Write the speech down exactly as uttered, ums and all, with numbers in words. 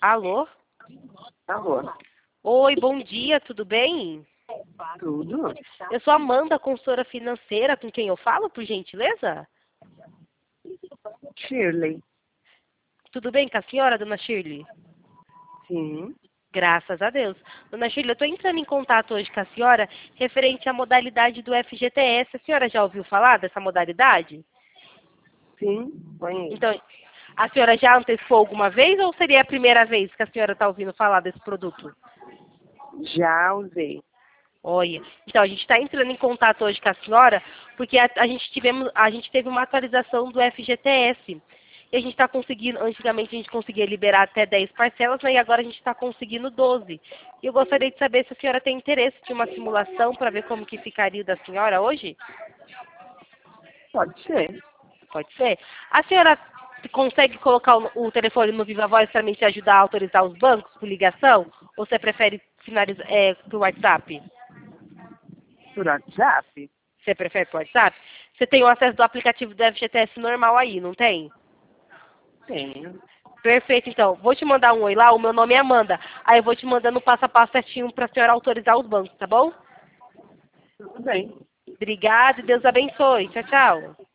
Alô? Alô? Oi, bom dia, tudo bem? Tudo? Eu sou Amanda, consultora financeira, com quem eu falo, por gentileza? Shirley. Tudo bem com a senhora, dona Shirley? Sim. Graças a Deus. Dona Shirley, eu estou entrando em contato hoje com a senhora referente à modalidade do F G T S. A senhora já ouviu falar dessa modalidade? Sim, conheço. Então, a senhora já antecipou alguma vez ou seria a primeira vez que a senhora está ouvindo falar desse produto? Já usei. Olha, então a gente está entrando em contato hoje com a senhora porque a, a gente tivemos, a gente teve uma atualização do F G T S. E a gente está conseguindo, antigamente a gente conseguia liberar até dez parcelas, né, e agora a gente está conseguindo doze. E eu gostaria de saber se a senhora tem interesse de uma simulação para ver como que ficaria o da senhora hoje? Pode ser. Pode ser? A senhora consegue colocar o, o telefone no Viva Voz para mim te ajudar a autorizar os bancos por ligação? Ou você prefere finalizar é, por WhatsApp? Por WhatsApp? Você prefere por WhatsApp? Você tem o acesso do aplicativo do F G T S normal aí, não tem? Tenho. Perfeito, então. Vou te mandar um oi lá, o meu nome é Amanda. Aí eu vou te mandando passo a passo certinho para a senhora autorizar os bancos, tá bom? Tudo bem. Obrigada e Deus abençoe. Tchau, tchau.